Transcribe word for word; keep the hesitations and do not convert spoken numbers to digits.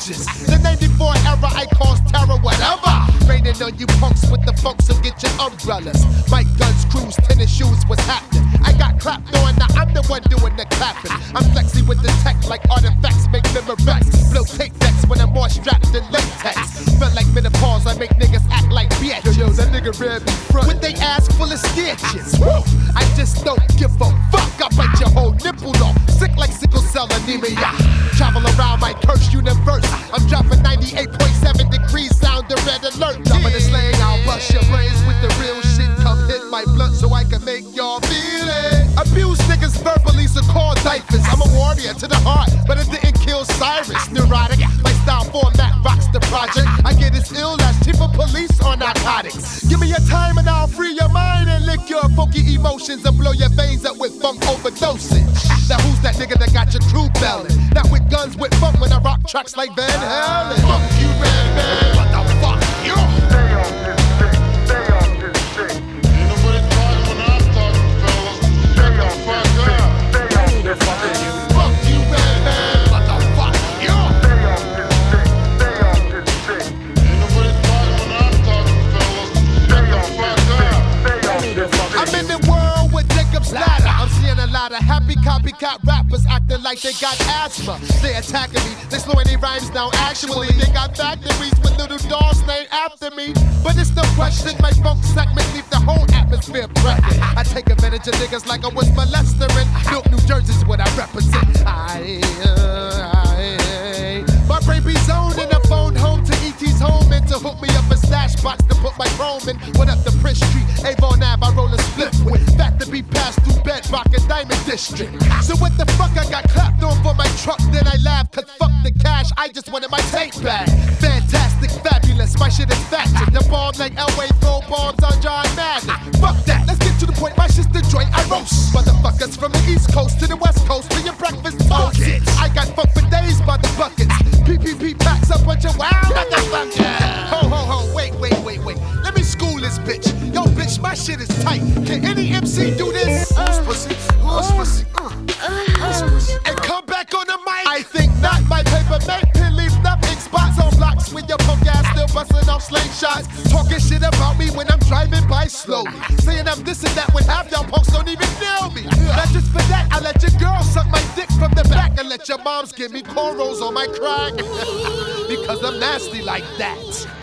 ferocious. The ninety-four era, I cause terror, whatever. Raining on you punks with the funk, so get your umbrellas. Mike guns, crews, tennis shoes, what's happening? I got clapped on, now I'm the one doing the clapping. I'm flexy with the tech like artifacts, make memorex. Blow tape decks when I'm more strapped than latex. Felt like menopause, I make niggas act like bitches. Yo, yo, that nigga red me front with they ass full of stitches. Woo! I just don't give a fuck, I bite your whole nipple off. Sick like sickle cell anemia. Travel around my curse universe. I'm dropping ninety-eight point seven degrees, sound the red alert. Dropping the slang, I'll bust your brains with the real shit. Come hit my blunt so I can make y'all feel it. Abuse niggas verbally, so call diapers. I'm a warrior to the heart, but it didn't kill Cyrus. Neurotic, my style format rocks the project. I get as ill as chief of police on narcotics. Give me your time and I'll free your mind and lick your funky emotions and blow your veins up with funk overdosage. Now who's that nigga that got your crew belling? Not with guns, with funk when I rock tracks like Van Halen. Fuck you, Red Man. What the fuck? You stay on this shit. Stay on this shit. Ain't nobody talking when I'm talking, fellas. Stay on fuck up. Stay on this shit. Fuck you, Red Man. What the fuck? You stay on this shit. Stay on this shit. Ain't nobody talking when I'm talking, fellas. Stay on fuck up. Stay on this shit. I'm in the world with Jacob's Ladder. I'm seeing a lot of happy copycat rappers acting like they got asthma. They attacking me, they slowing their rhymes down. Actually, they got factories with little dolls named after me. But it's no question, my funk segment leave the whole atmosphere pregnant. I take advantage of niggas like I was molestering. Milk, New Jersey's what I represent. I, uh, I, my brain be zoned and I phone home to E T's home and to hook me up a stash box to put my chrome in. What up the Prince Street, Avon Ave, I roll a split with. Fat to be passed through Bedrock and Diamond District. So what the fuck I got clapped on for my truck, then I laugh, cause fuck the cash, I just wanted my tape back. Fantastic, fabulous, my shit is factual. The bomb like Elway throw bombs on John Madden. Fuck that, let's get to the point, my shit's the joint I roast. Motherfuckers from the East Coast to the West Coast, for your breakfast toast. I got fuck for days by the buckets. P P P packs a bunch of wow motherfuckers. Ho ho ho, wait, wait, wait, wait. Let me school this bitch. Yo bitch, my shit is tight. Can any M C do this? Who's pussy? Who's pussy? And come back on the mic. I think not. My paper make pin leave nothing. Spots on blocks with your punk ass still busting off slingshots. Talking shit about me when I'm driving by slowly. Saying I'm this and that when half y'all punks don't even know me. Not just for that, I let your girl suck my dick from the back and let your moms give me cornrows on my crack. Because I'm nasty like that.